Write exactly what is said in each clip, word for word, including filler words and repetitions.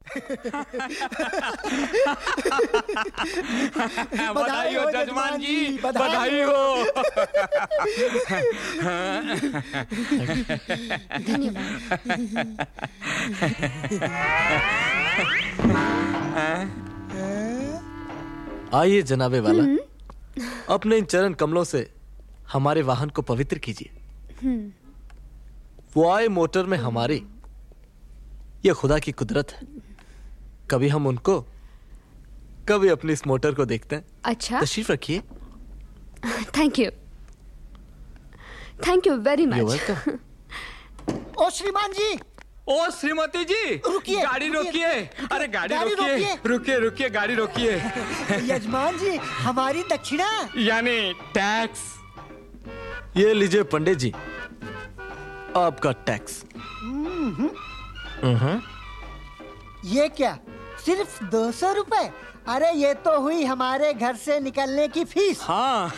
बधाई हो जजमान जी, बधाई हो। आइए जनाबे वाला, अपने इन चरण कमलों से हमारे वाहन को पवित्र कीजिए। वो आए मोटर में हमारी, ये खुदा की कुदरत है। कभी हम उनको, कभी अपनी इस मोटर को देखते हैं। अच्छा, तशरीफ रखिए। Thank you, thank you very much. You're welcome। ओ श्रीमान जी, ओ श्रीमती जी, रुकिए, गाड़ी रोकिए। अरे गाड़ी गाड़ी रोकिए, रोकिए। रुकिए रुकिए, गाड़ी रोकिए। यजमान जी, हमारी दक्षिणा यानी टैक्स। ये लीजिए पंडित जी, आपका टैक्स। ये क्या, सिर्फ दो सौ रुपए? अरे ये तो हुई हमारे घर से निकलने की फीस। हाँ।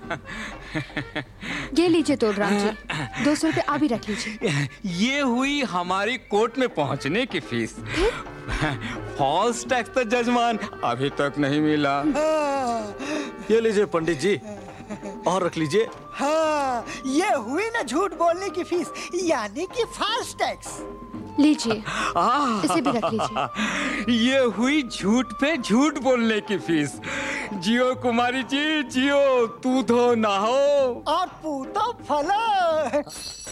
ये लीजिए तोड़राम जी, दो सौ रुपए आप भी रख लीजिए। ये हुई हमारी कोर्ट में पहुंचने की फीस। फॉल्स टैक्स तो जजमान अभी तक नहीं मिला। ये लीजिए पंडित जी, और रख लीजिए। हाँ, ये हुई ना झूठ बोलने की फीस, यानी कि फॉल्स टैक्स। लीजिए, इसे भी रख लीजिए। ये हुई झूठ पे झूठ बोलने की फीस। जियो कुमारी जी, जियो, तू धो नहाओ और पूतो फलो।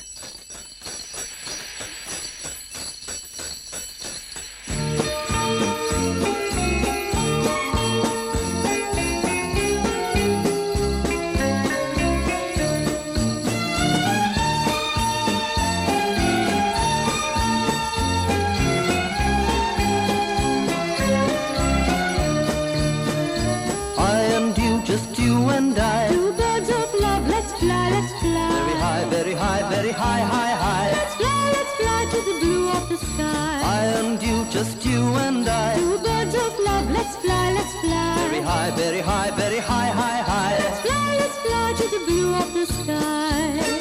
Just you and I, two birds of love, let's fly, let's fly. Very high, very high, very high, high, high. Let's fly, let's fly to the blue of the sky. I and you, just you and I, two birds of love, let's fly, let's fly. Very high, very high, very high, high, high. Let's fly, let's fly to the blue of the sky.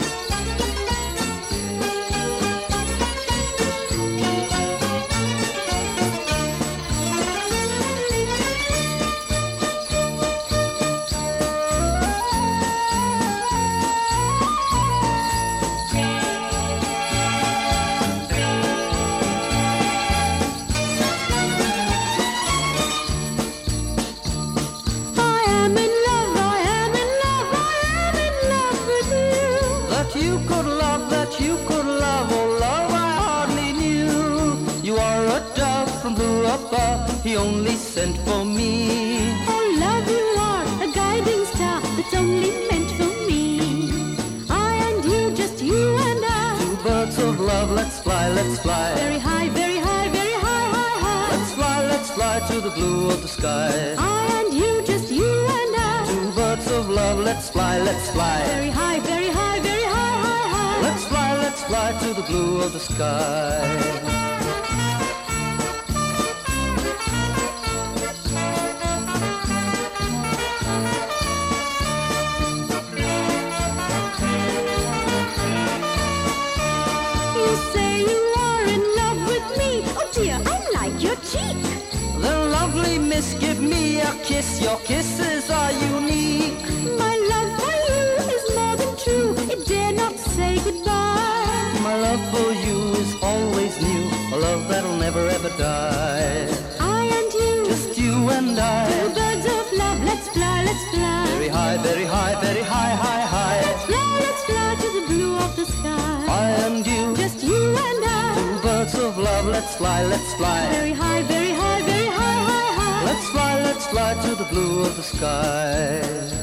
He only sent for me. Oh love, you are a guiding star that's only meant for me. I and you, just you and I, two birds of love, let's fly, let's fly. Very high, very high, very high, high, high. Let's fly, let's fly to the blue of the sky. I and you, just you and I, two birds of love, let's fly, let's fly. Very high, very high, very high, high, high. Let's fly, let's fly to the blue of the sky. Then lovely miss, give me a kiss. Your kisses are unique. My love for you is more than true. It dare not say goodbye. My love for you is always new. A love that'll never ever die. I and you, just you and I, two birds of love. Let's fly, let's fly. Very high, very high, very high, high, high. Let's fly, let's fly to the blue of the sky. I and you, just you and I, two birds of love. Let's fly, let's fly. Very high, very high, very high, high, high. Let's fly, let's fly to the blue of the sky.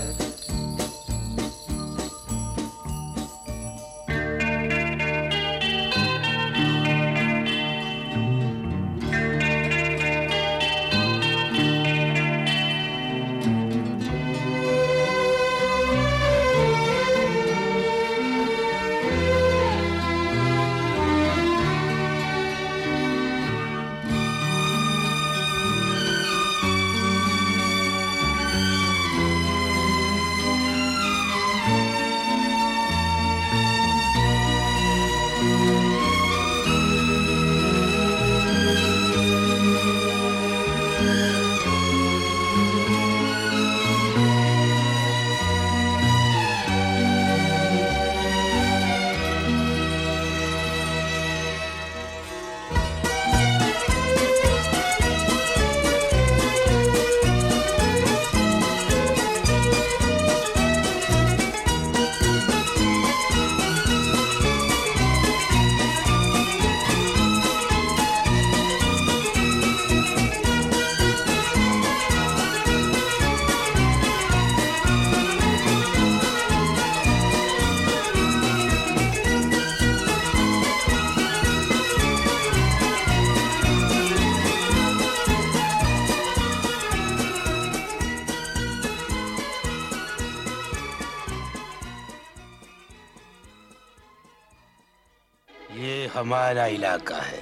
हमारा इलाका है।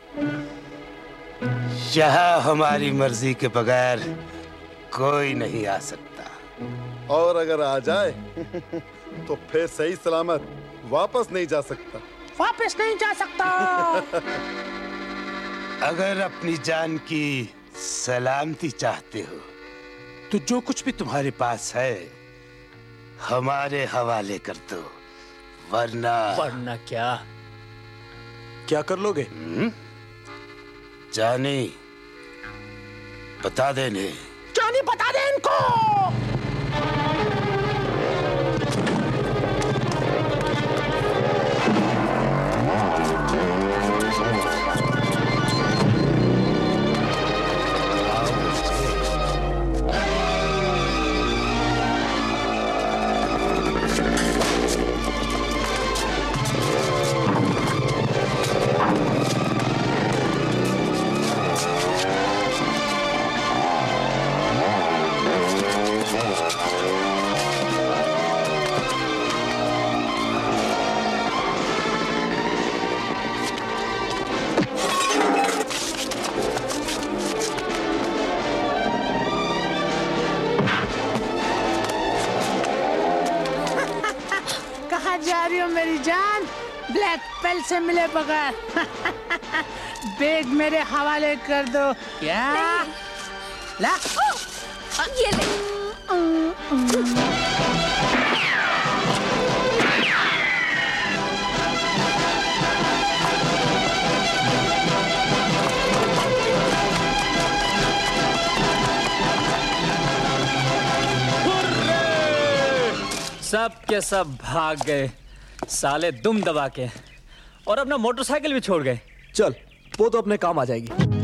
यहाँ हमारी मर्जी के बगैर कोई नहीं आ सकता। और अगर आ जाए तो फिर सही सलामत वापस नहीं जा सकता। वापस नहीं जा सकता। अगर अपनी जान की सलामती चाहते हो तो जो कुछ भी तुम्हारे पास है हमारे हवाले कर दो, वरना वरना क्या क्या कर लोगे? जानी बता देने। जानी बता दे इनको। जा रही हो मेरी जान ब्लैक पेल से मिले बगैर? बैग मेरे हवाले कर दो। क्या ला ये ले। सब के सब भाग गए साले दुम दबा के, और अपना मोटरसाइकिल भी छोड़ गए। चल वो तो अपने काम आ जाएगी।